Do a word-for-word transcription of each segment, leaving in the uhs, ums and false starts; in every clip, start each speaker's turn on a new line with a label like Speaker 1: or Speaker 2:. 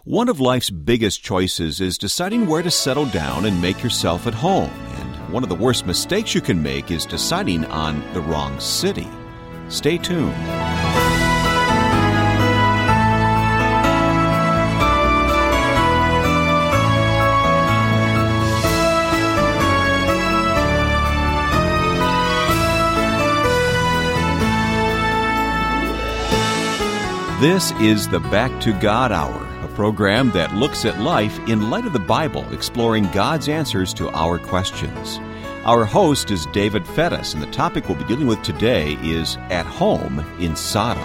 Speaker 1: One of life's biggest choices is deciding where to settle down and make yourself at home. And one of the worst mistakes you can make is deciding on the wrong city. Stay tuned. This is the Back to God Hour, a program that looks at life in light of the Bible, exploring God's answers to our questions. Our host is David Fettis, and the topic we'll be dealing with today is At Home in Sodom.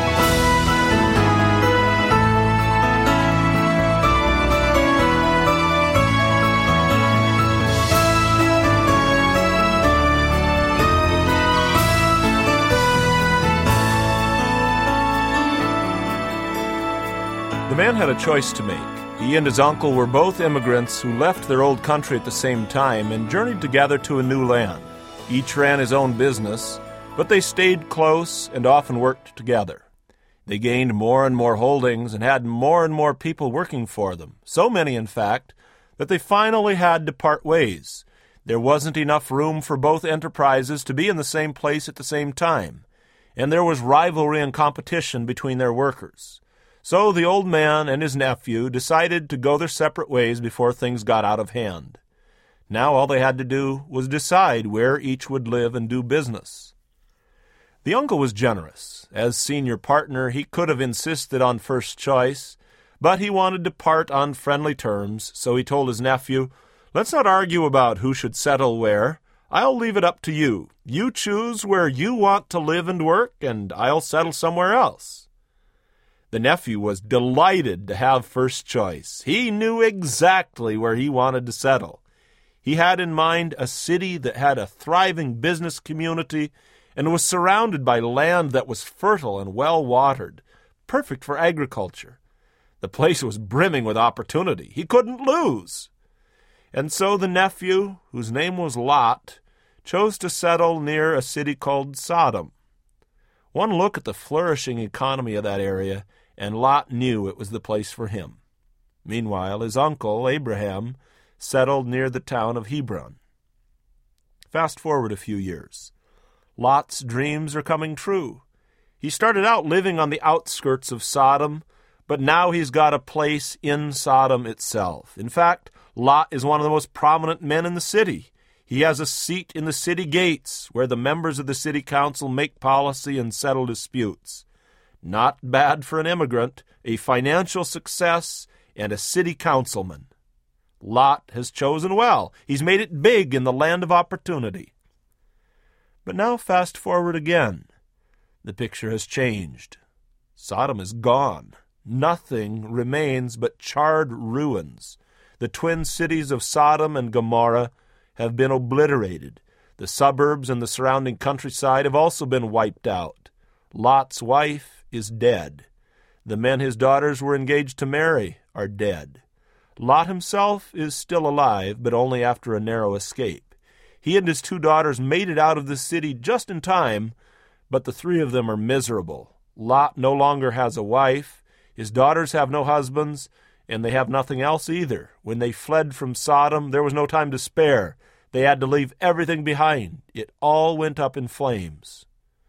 Speaker 2: The man had a choice to make. He and his uncle were both immigrants who left their old country at the same time and journeyed together to a new land. Each ran his own business, but they stayed close and often worked together. They gained more and more holdings and had more and more people working for them, so many, in fact, that they finally had to part ways. There wasn't enough room for both enterprises to be in the same place at the same time, and there was rivalry and competition between their workers. So the old man and his nephew decided to go their separate ways before things got out of hand. Now all they had to do was decide where each would live and do business. The uncle was generous. As senior partner, he could have insisted on first choice, but he wanted to part on friendly terms, so he told his nephew, "Let's not argue about who should settle where. I'll leave it up to you. You choose where you want to live and work, and I'll settle somewhere else." The nephew was delighted to have first choice. He knew exactly where he wanted to settle. He had in mind a city that had a thriving business community and was surrounded by land that was fertile and well-watered, perfect for agriculture. The place was brimming with opportunity. He couldn't lose. And so the nephew, whose name was Lot, chose to settle near a city called Sodom. One look at the flourishing economy of that area, and Lot knew it was the place for him. Meanwhile, his uncle, Abraham, settled near the town of Hebron. Fast forward a few years. Lot's dreams are coming true. He started out living on the outskirts of Sodom, but now he's got a place in Sodom itself. In fact, Lot is one of the most prominent men in the city. He has a seat in the city gates, where the members of the city council make policy and settle disputes. Not bad for an immigrant, a financial success, and a city councilman. Lot has chosen well. He's made it big in the land of opportunity. But now fast forward again. The picture has changed. Sodom is gone. Nothing remains but charred ruins. The twin cities of Sodom and Gomorrah have been obliterated. The suburbs and the surrounding countryside have also been wiped out. Lot's wife is dead. The men his daughters were engaged to marry are dead. Lot himself is still alive, but only after a narrow escape. He and his two daughters made it out of the city just in time, but the three of them are miserable. Lot no longer has a wife, his daughters have no husbands, and they have nothing else either. When they fled from Sodom, there was no time to spare. They had to leave everything behind. It all went up in flames.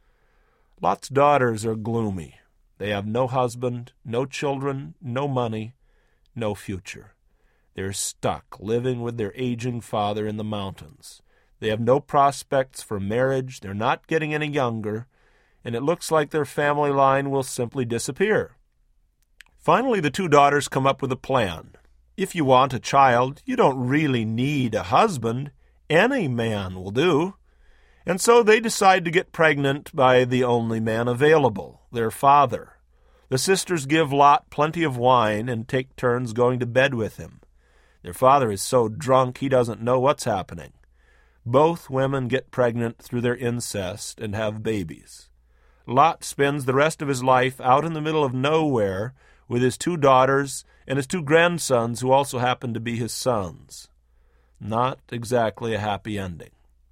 Speaker 2: Lot's daughters are gloomy. They have no husband, no children, no money, no future. They're stuck living with their aging father in the mountains. They have no prospects for marriage, they're not getting any younger, and it looks like their family line will simply disappear. Finally, the two daughters come up with a plan. If you want a child, you don't really need a husband. Any man will do. And so they decide to get pregnant by the only man available, their father. The sisters give Lot plenty of wine and take turns going to bed with him. Their father is so drunk he doesn't know what's happening. Both women get pregnant through their incest and have babies. Lot spends the rest of his life out in the middle of nowhere with his two daughters and his two grandsons, who also happen to be his sons. Not exactly a happy ending.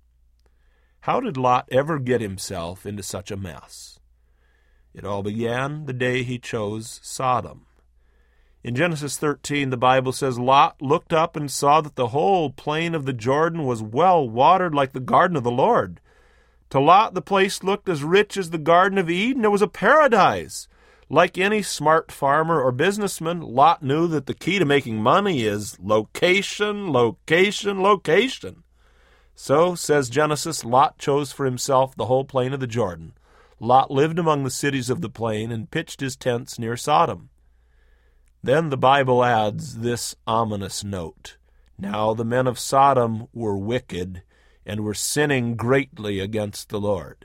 Speaker 2: How did Lot ever get himself into such a mess? It all began the day he chose Sodom. In Genesis thirteen, the Bible says, Lot looked up and saw that the whole plain of the Jordan was well watered like the garden of the Lord. To Lot, the place looked as rich as the Garden of Eden. It was a paradise. Like any smart farmer or businessman, Lot knew that the key to making money is location, location, location. So, says Genesis, Lot chose for himself the whole plain of the Jordan. Lot lived among the cities of the plain and pitched his tents near Sodom. Then the Bible adds this ominous note. Now the men of Sodom were wicked and were sinning greatly against the Lord.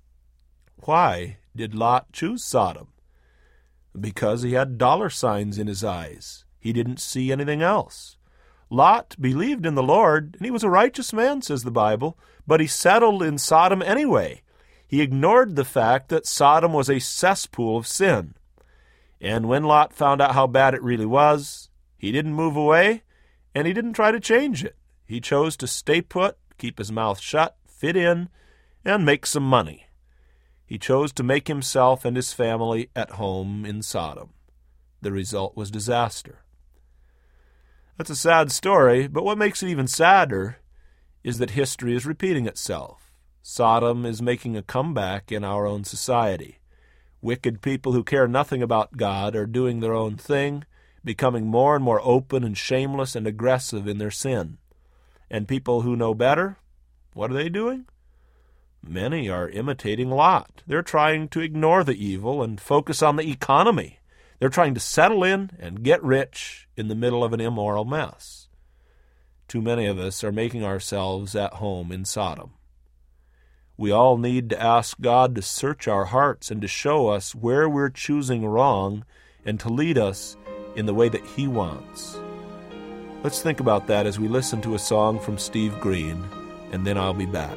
Speaker 2: Why did Lot choose Sodom? Because he had dollar signs in his eyes. He didn't see anything else. Lot believed in the Lord, and he was a righteous man, says the Bible, but he settled in Sodom anyway. He ignored the fact that Sodom was a cesspool of sin. And when Lot found out how bad it really was, he didn't move away, and he didn't try to change it. He chose to stay put, keep his mouth shut, fit in, and make some money. He chose to make himself and his family at home in Sodom. The result was disaster. That's a sad story, but what makes it even sadder is that history is repeating itself. Sodom is making a comeback in our own society. Wicked people who care nothing about God are doing their own thing, becoming more and more open and shameless and aggressive in their sin. And people who know better, what are they doing? Many are imitating Lot. They're trying to ignore the evil and focus on the economy. They're trying to settle in and get rich in the middle of an immoral mess. Too many of us are making ourselves at home in Sodom. We all need to ask God to search our hearts and to show us where we're choosing wrong and to lead us in the way that He wants. Let's think about that as we listen to a song from Steve Green, and then I'll be back.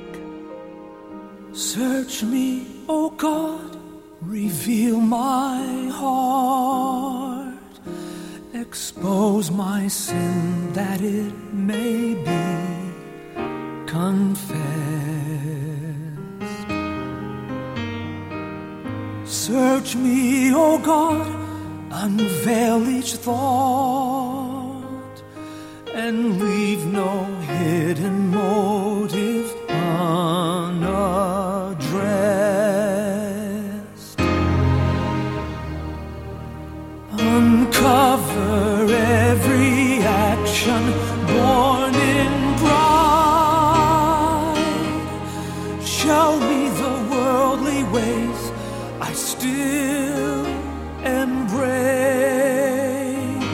Speaker 3: Search me, O God, reveal my heart, expose my sin that it may be confessed. Search me, O God, unveil each thought, and leave no hidden motive unaddressed. Uncover every action born in pride. Show me the worldly ways I still embrace.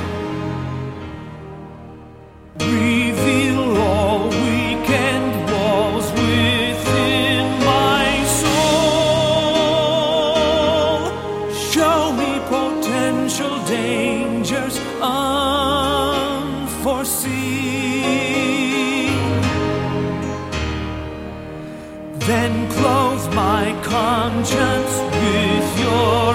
Speaker 3: Reveal all weekend walls within my soul. Show me potential dangers unforeseen. Then clothe my conscience with your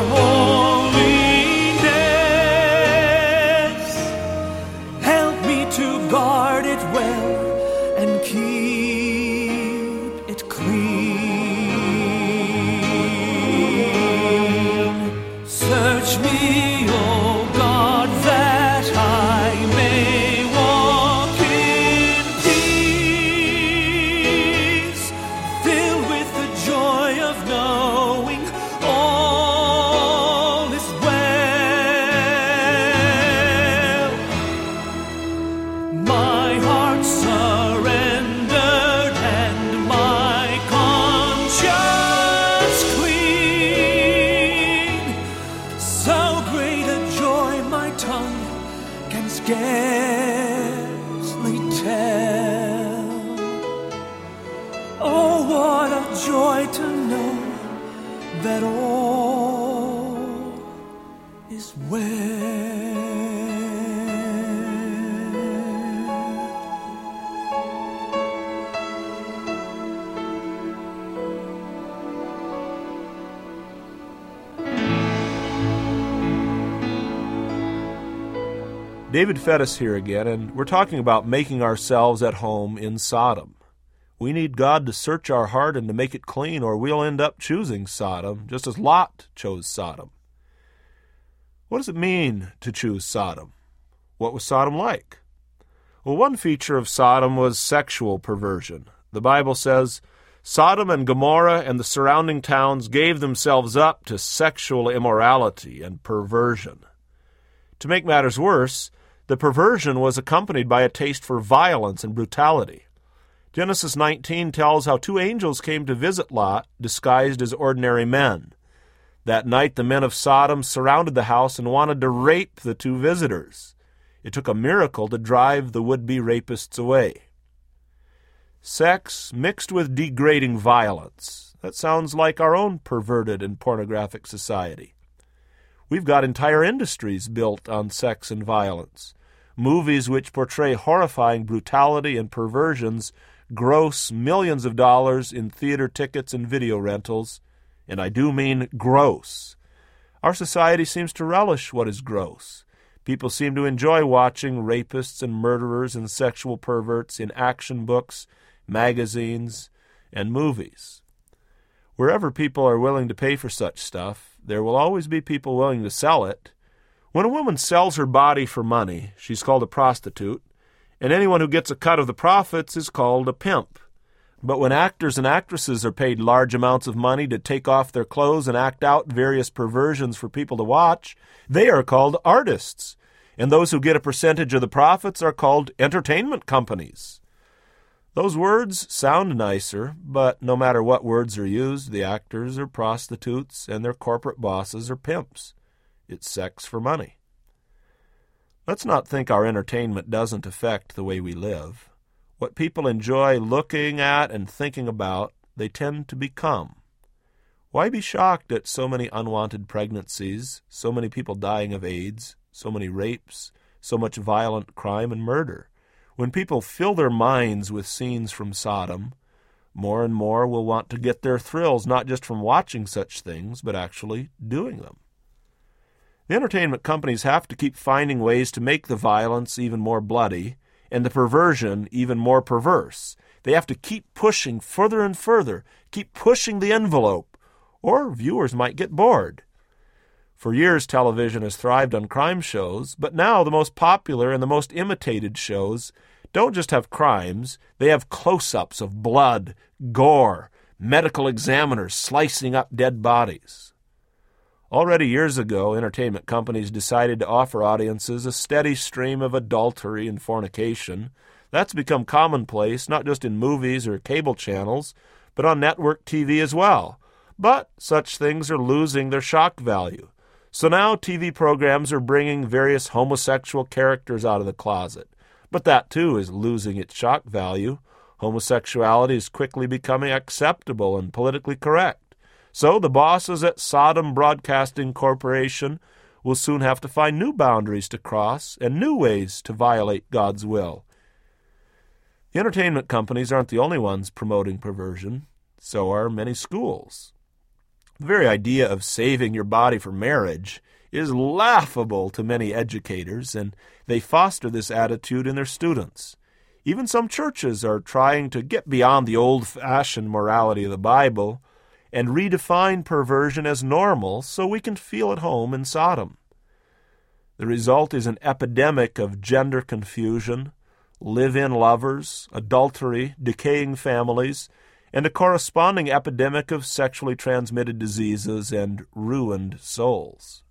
Speaker 3: holiness. Help me to guard it well and keep it clean. Search me, O God, that I may walk in peace, filled with the joy of knowing all is well. My heart surrendered and my conscience clean. So great a joy my tongue can scarcely tell. Oh, what a joy to know that all is well.
Speaker 2: David Fettis here again, and we're talking about making ourselves at home in Sodom. We need God to search our heart and to make it clean, or we'll end up choosing Sodom, just as Lot chose Sodom. What does it mean to choose Sodom? What was Sodom like? Well, one feature of Sodom was sexual perversion. The Bible says, Sodom and Gomorrah and the surrounding towns gave themselves up to sexual immorality and perversion. To make matters worse, the perversion was accompanied by a taste for violence and brutality. Genesis nineteen tells how two angels came to visit Lot, disguised as ordinary men. That night the men of Sodom surrounded the house and wanted to rape the two visitors. It took a miracle to drive the would-be rapists away. Sex mixed with degrading violence. That sounds like our own perverted and pornographic society. We've got entire industries built on sex and violence. Movies which portray horrifying brutality and perversions gross millions of dollars in theater tickets and video rentals, and I do mean gross. Our society seems to relish what is gross. People seem to enjoy watching rapists and murderers and sexual perverts in action books, magazines, and movies. Wherever people are willing to pay for such stuff, there will always be people willing to sell it. When a woman sells her body for money, she's called a prostitute, and anyone who gets a cut of the profits is called a pimp. But when actors and actresses are paid large amounts of money to take off their clothes and act out various perversions for people to watch, they are called artists. And those who get a percentage of the profits are called entertainment companies. Those words sound nicer, but no matter what words are used, the actors are prostitutes and their corporate bosses are pimps. It's sex for money. Let's not think our entertainment doesn't affect the way we live. What people enjoy looking at and thinking about, they tend to become. Why be shocked at so many unwanted pregnancies, so many people dying of AIDS, so many rapes, so much violent crime and murder? When people fill their minds with scenes from Sodom, more and more will want to get their thrills not just from watching such things, but actually doing them. The entertainment companies have to keep finding ways to make the violence even more bloody, and the perversion even more perverse. They have to keep pushing further and further, keep pushing the envelope, or viewers might get bored. For years, television has thrived on crime shows, but now the most popular and the most imitated shows don't just have crimes, they have close-ups of blood, gore, medical examiners slicing up dead bodies. Already years ago, entertainment companies decided to offer audiences a steady stream of adultery and fornication. That's become commonplace, not just in movies or cable channels, but on network T V as well. But such things are losing their shock value. So now T V programs are bringing various homosexual characters out of the closet. But that, too, is losing its shock value. Homosexuality is quickly becoming acceptable and politically correct. So the bosses at Sodom Broadcasting Corporation will soon have to find new boundaries to cross and new ways to violate God's will. The entertainment companies aren't the only ones promoting perversion. So are many schools. The very idea of saving your body for marriage is laughable to many educators, and they foster this attitude in their students. Even some churches are trying to get beyond the old-fashioned morality of the Bible and redefine perversion as normal so we can feel at home in Sodom. The result is an epidemic of gender confusion, live-in lovers, adultery, decaying families, and a corresponding epidemic of sexually transmitted diseases and ruined souls.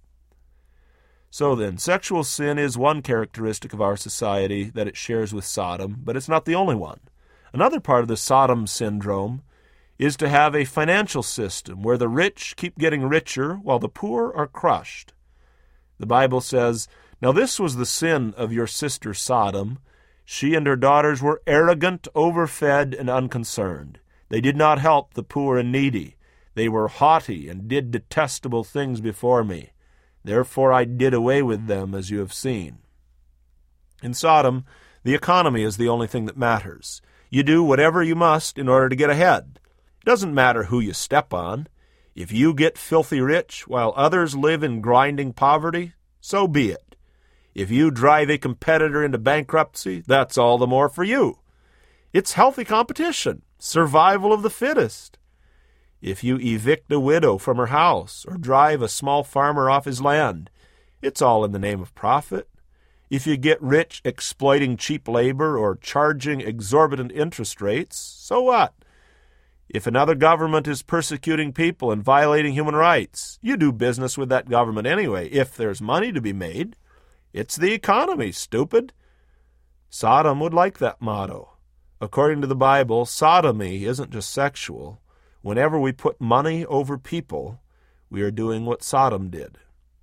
Speaker 2: So then, sexual sin is one characteristic of our society that it shares with Sodom, but it's not the only one. Another part of the Sodom syndrome is to have a financial system where the rich keep getting richer while the poor are crushed. The Bible says, "Now this was the sin of your sister Sodom. She and her daughters were arrogant, overfed, and unconcerned. They did not help the poor and needy. They were haughty and did detestable things before me. Therefore I did away with them, as you have seen." In Sodom, the economy is the only thing that matters. You do whatever you must in order to get ahead. It doesn't matter who you step on. If you get filthy rich while others live in grinding poverty, so be it. If you drive a competitor into bankruptcy, that's all the more for you. It's healthy competition, survival of the fittest. If you evict a widow from her house or drive a small farmer off his land, It's all in the name of profit. If you get rich exploiting cheap labor or charging exorbitant interest rates, so what? If another government is persecuting people and violating human rights, you do business with that government anyway, if there's money to be made. It's the economy, stupid. Sodom would like that motto. According to the Bible, sodomy isn't just sexual. Whenever we put money over people, we are doing what Sodom did.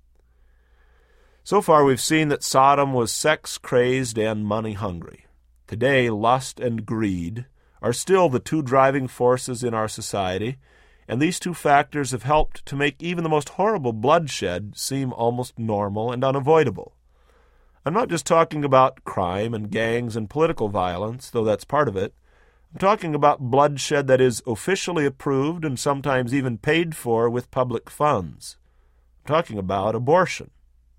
Speaker 2: So far we've seen that Sodom was sex-crazed and money-hungry. Today, lust and greed are still the two driving forces in our society, and these two factors have helped to make even the most horrible bloodshed seem almost normal and unavoidable. I'm not just talking about crime and gangs and political violence, though that's part of it. I'm talking about bloodshed that is officially approved and sometimes even paid for with public funds. I'm talking about abortion.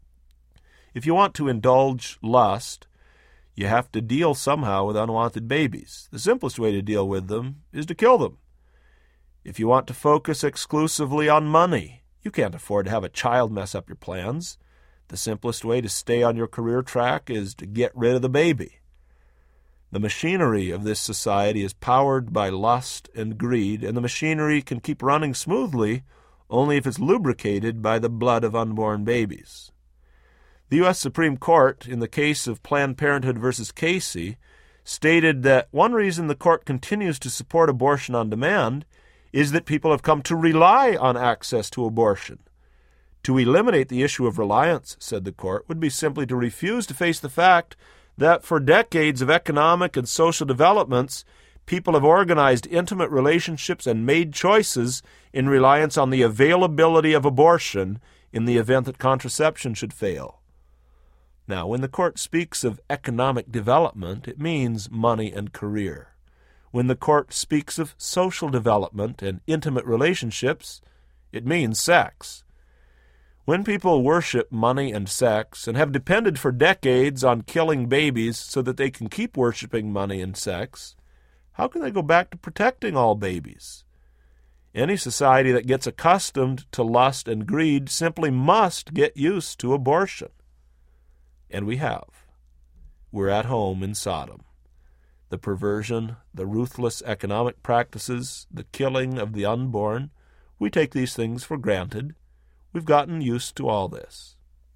Speaker 2: If you want to indulge lust, you have to deal somehow with unwanted babies. The simplest way to deal with them is to kill them. If you want to focus exclusively on money, you can't afford to have a child mess up your plans. The simplest way to stay on your career track is to get rid of the baby. The machinery of this society is powered by lust and greed, and the machinery can keep running smoothly only if it's lubricated by the blood of unborn babies. The U S Supreme Court, in the case of Planned Parenthood versus Casey, stated that one reason the court continues to support abortion on demand is that people have come to rely on access to abortion. To eliminate the issue of reliance, said the court, would be simply to refuse to face the fact that for decades of economic and social developments, people have organized intimate relationships and made choices in reliance on the availability of abortion in the event that contraception should fail. Now, when the court speaks of economic development, it means money and career. When the court speaks of social development and intimate relationships, it means sex. When people worship money and sex and have depended for decades on killing babies so that they can keep worshiping money and sex, how can they go back to protecting all babies? Any society that gets accustomed to lust and greed simply must get used to abortion. And we have. We're at home in Sodom. The perversion, the ruthless economic practices, the killing of the unborn, we take these things for granted. We've gotten used to all this.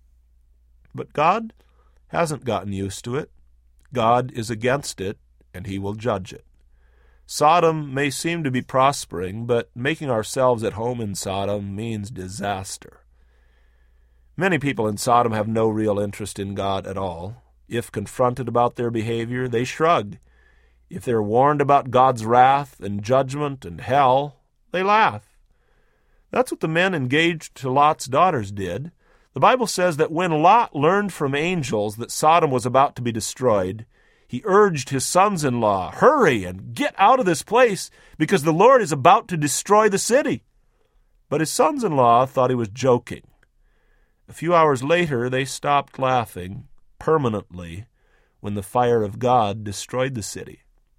Speaker 2: But God hasn't gotten used to it. God is against it, and he will judge it. Sodom may seem to be prospering, but making ourselves at home in Sodom means disaster. Many people in Sodom have no real interest in God at all. If confronted about their behavior, they shrug. If they're warned about God's wrath and judgment and hell, they laugh. That's what the men engaged to Lot's daughters did. The Bible says that when Lot learned from angels that Sodom was about to be destroyed, he urged his sons-in-law, "Hurry and get out of this place, because the Lord is about to destroy the city." But his sons-in-law thought he was joking. A few hours later, they stopped laughing permanently when the fire of God destroyed the city.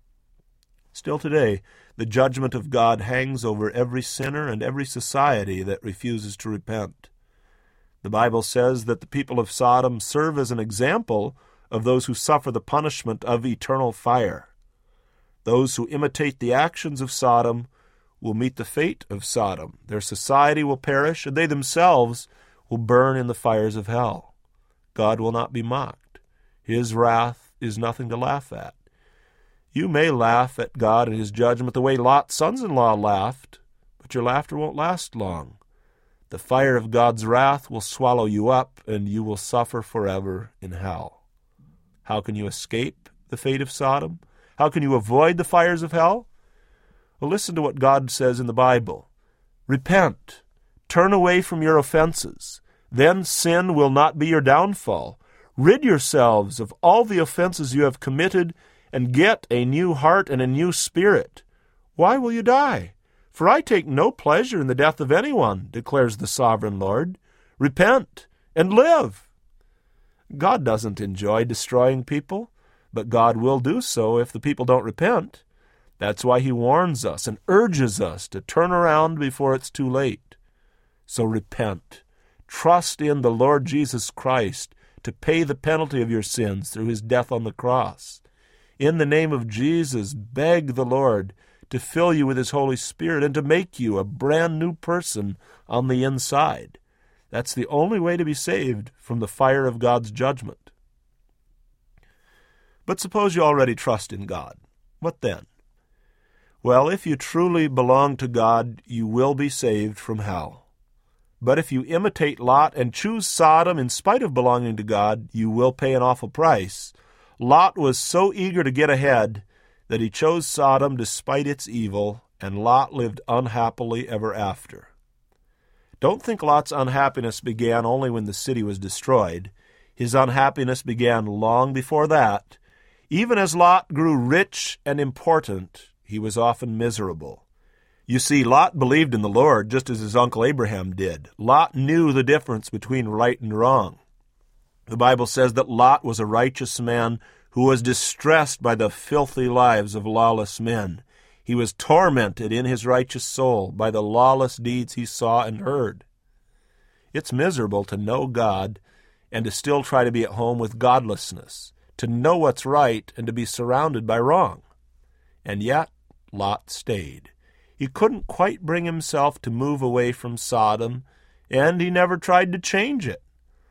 Speaker 2: Still today, the judgment of God hangs over every sinner and every society that refuses to repent. The Bible says that the people of Sodom serve as an example of those who suffer the punishment of eternal fire. Those who imitate the actions of Sodom will meet the fate of Sodom. Their society will perish, and they themselves will burn in the fires of hell. God will not be mocked. His wrath is nothing to laugh at. You may laugh at God and his judgment the way Lot's sons-in-law laughed, but your laughter won't last long. The fire of God's wrath will swallow you up, and you will suffer forever in hell. How can you escape the fate of Sodom? How can you avoid the fires of hell? Well, listen to what God says in the Bible. Repent. Turn away from your offenses. Then sin will not be your downfall. Rid yourselves of all the offenses you have committed, and get a new heart and a new spirit. Why will you die? For I take no pleasure in the death of anyone, declares the sovereign Lord. Repent and live. God doesn't enjoy destroying people, but God will do so if the people don't repent. That's why he warns us and urges us to turn around before it's too late. So repent. Trust in the Lord Jesus Christ to pay the penalty of your sins through his death on the cross. In the name of Jesus, beg the Lord to fill you with his Holy Spirit and to make you a brand new person on the inside. That's the only way to be saved from the fire of God's judgment. But suppose you already trust in God. What then? Well, if you truly belong to God, you will be saved from hell. But if you imitate Lot and choose Sodom in spite of belonging to God, you will pay an awful price. Lot was so eager to get ahead that he chose Sodom despite its evil, and Lot lived unhappily ever after. Don't think Lot's unhappiness began only when the city was destroyed. His unhappiness began long before that. Even as Lot grew rich and important, he was often miserable. You see, Lot believed in the Lord just as his uncle Abraham did. Lot knew the difference between right and wrong. The Bible says that Lot was a righteous man who was distressed by the filthy lives of lawless men. He was tormented in his righteous soul by the lawless deeds he saw and heard. It's miserable to know God and to still try to be at home with godlessness, to know what's right and to be surrounded by wrong. And yet, Lot stayed. He couldn't quite bring himself to move away from Sodom, and he never tried to change it.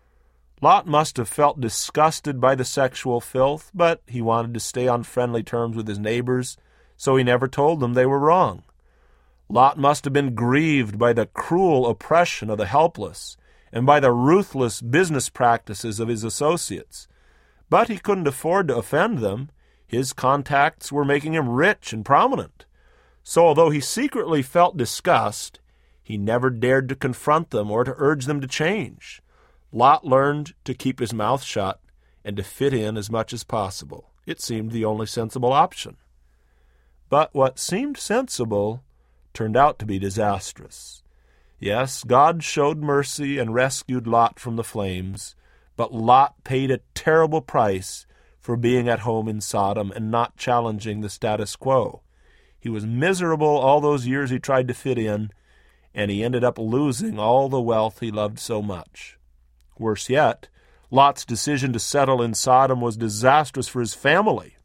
Speaker 2: Lot must have felt disgusted by the sexual filth, but he wanted to stay on friendly terms with his neighbors, so he never told them they were wrong. Lot must have been grieved by the cruel oppression of the helpless and by the ruthless business practices of his associates. But he couldn't afford to offend them. His contacts were making him rich and prominent. So although he secretly felt disgust, he never dared to confront them or to urge them to change. Lot learned to keep his mouth shut and to fit in as much as possible. It seemed the only sensible option. But what seemed sensible turned out to be disastrous. Yes, God showed mercy and rescued Lot from the flames, but Lot paid a terrible price for being at home in Sodom and not challenging the status quo. He was miserable all those years he tried to fit in, and he ended up losing all the wealth he loved so much. Worse yet, Lot's decision to settle in Sodom was disastrous for his family.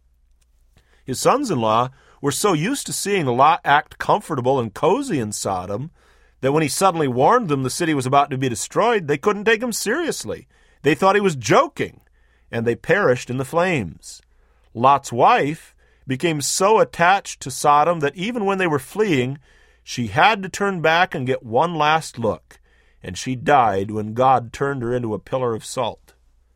Speaker 2: His sons-in-law were so used to seeing Lot act comfortable and cozy in Sodom that when he suddenly warned them the city was about to be destroyed, they couldn't take him seriously. They thought he was joking, and they perished in the flames. Lot's wife became so attached to Sodom that even when they were fleeing, she had to turn back and get one last look, and she died when God turned her into a pillar of salt.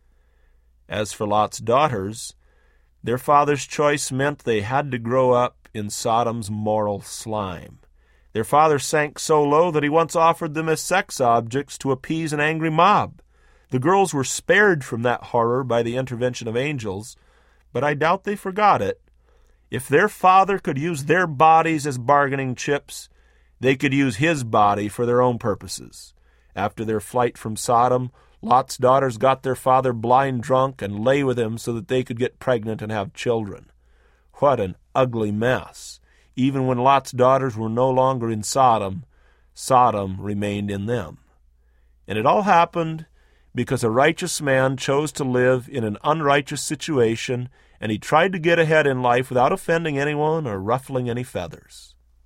Speaker 2: As for Lot's daughters, their father's choice meant they had to grow up in Sodom's moral slime. Their father sank so low that he once offered them as sex objects to appease an angry mob. The girls were spared from that horror by the intervention of angels, but I doubt they forgot it. If their father could use their bodies as bargaining chips, they could use his body for their own purposes. After their flight from Sodom, Lot's daughters got their father blind drunk and lay with him so that they could get pregnant and have children. What an ugly mess. Even when Lot's daughters were no longer in Sodom, Sodom remained in them. And it all happened because a righteous man chose to live in an unrighteous situation, and he tried to get ahead in life without offending anyone or ruffling any feathers.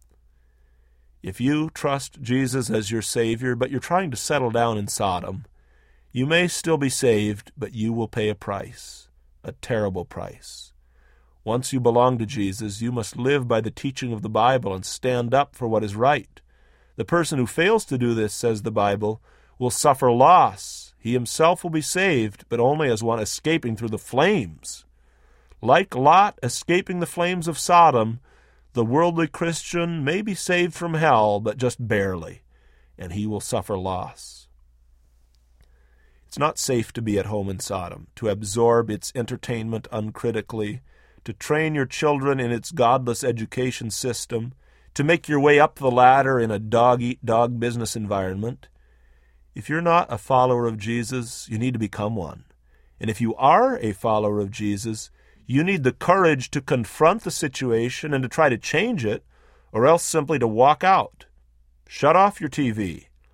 Speaker 2: If you trust Jesus as your Savior, but you're trying to settle down in Sodom, you may still be saved, but you will pay a price, a terrible price. Once you belong to Jesus, you must live by the teaching of the Bible and stand up for what is right. The person who fails to do this, says the Bible, will suffer loss. He himself will be saved, but only as one escaping through the flames. Like Lot escaping the flames of Sodom, the worldly Christian may be saved from hell, but just barely, and he will suffer loss. It's not safe to be at home in Sodom, to absorb its entertainment uncritically, to train your children in its godless education system, to make your way up the ladder in a dog-eat-dog business environment. If you're not a follower of Jesus, you need to become one. And if you are a follower of Jesus, you need the courage to confront the situation and to try to change it, or else simply to walk out. Shut off your T V.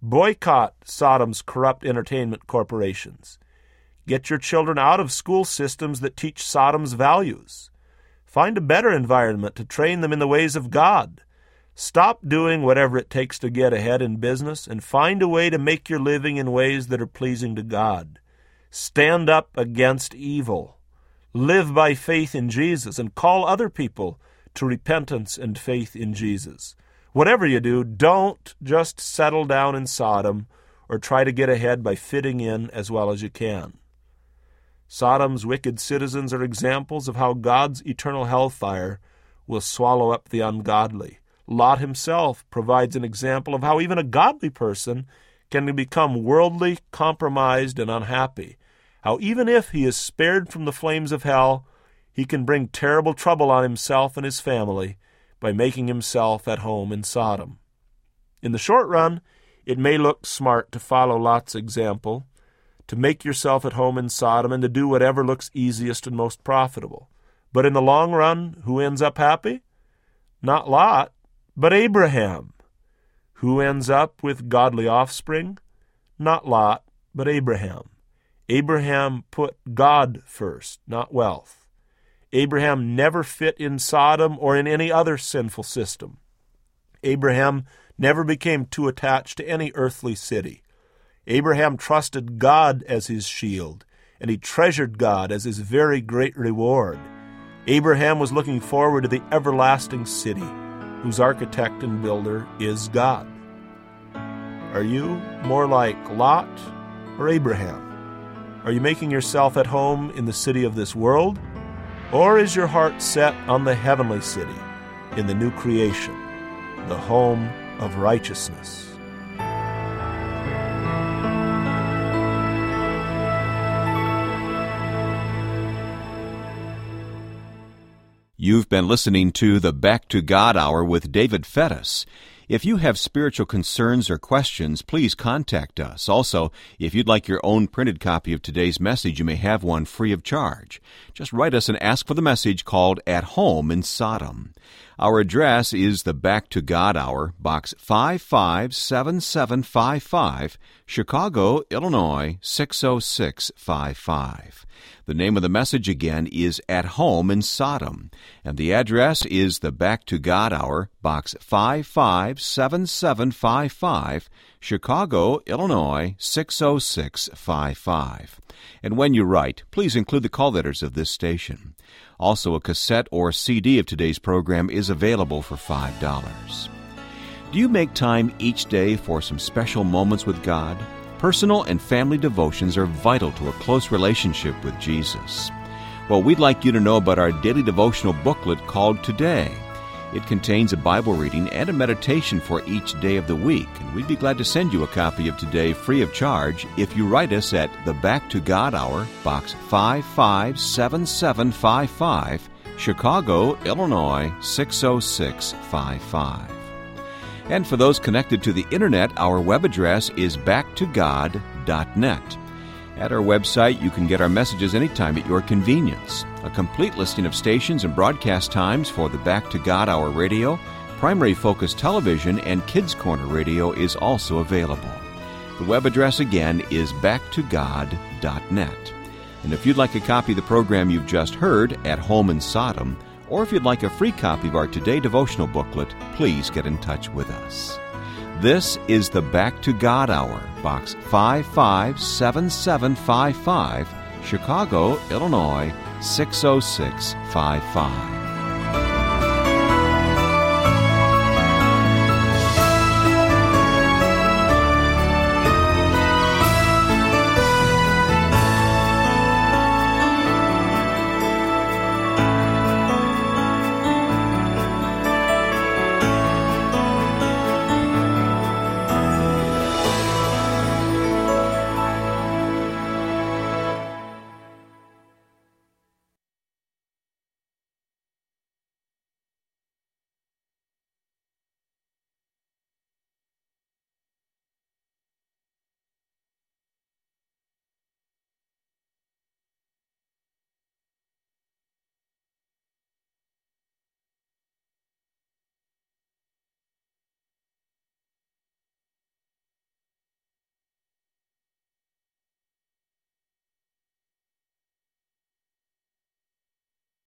Speaker 2: Boycott Sodom's corrupt entertainment corporations. Get your children out of school systems that teach Sodom's values. Find a better environment to train them in the ways of God. Stop doing whatever it takes to get ahead in business and find a way to make your living in ways that are pleasing to God. Stand up against evil. Live by faith in Jesus and call other people to repentance and faith in Jesus. Whatever you do, don't just settle down in Sodom or try to get ahead by fitting in as well as you can. Sodom's wicked citizens are examples of how God's eternal hellfire will swallow up the ungodly. Lot himself provides an example of how even a godly person can become worldly, compromised, and unhappy. How even if he is spared from the flames of hell, he can bring terrible trouble on himself and his family by making himself at home in Sodom. In the short run, it may look smart to follow Lot's example, to make yourself at home in Sodom and to do whatever looks easiest and most profitable. But in the long run, who ends up happy? Not Lot, but Abraham. Who ends up with godly offspring? Not Lot, but Abraham. Abraham put God first, not wealth. Abraham never fit in Sodom or in any other sinful system. Abraham never became too attached to any earthly city. Abraham trusted God as his shield, and he treasured God as his very great reward. Abraham was looking forward to the everlasting city, whose architect and builder is God. Are you more like Lot or Abraham? Are you making yourself at home in the city of this world? Or is your heart set on the heavenly city, in the new creation, the home of righteousness?
Speaker 1: You've been listening to the Back to God Hour with David Fettis. If you have spiritual concerns or questions, please contact us. Also, if you'd like your own printed copy of today's message, you may have one free of charge. Just write us and ask for the message called At Home in Sodom. Our address is the Back to God Hour, Box five five seven seven five five, Chicago, Illinois, six oh six five five. The name of the message again is At Home in Sodom, and the address is the Back to God Hour, Box five five seven seven five five, Chicago, Illinois, six oh six five five. And when you write, please include the call letters of this station. Also, a cassette or C D of today's program is available for five dollars. Do you make time each day for some special moments with God? Personal and family devotions are vital to a close relationship with Jesus. Well, we'd like you to know about our daily devotional booklet called Today. It contains a Bible reading and a meditation for each day of the week, and we'd be glad to send you a copy of Today free of charge if you write us at the Back to God Hour, Box five five seven seven five five, Chicago, Illinois, six oh six five five. And for those connected to the Internet, our web address is back to god dot net. At our website, you can get our messages anytime at your convenience. A complete listing of stations and broadcast times for the Back to God Hour radio, Primary Focus Television, and Kids Corner Radio is also available. The web address again is back to god dot net. And if you'd like a copy of the program you've just heard, At Home in Sodom, or if you'd like a free copy of our Today devotional booklet, please get in touch with us. This is the Back to God Hour, Box five five seven seven five five, Chicago, Illinois, six oh six five five.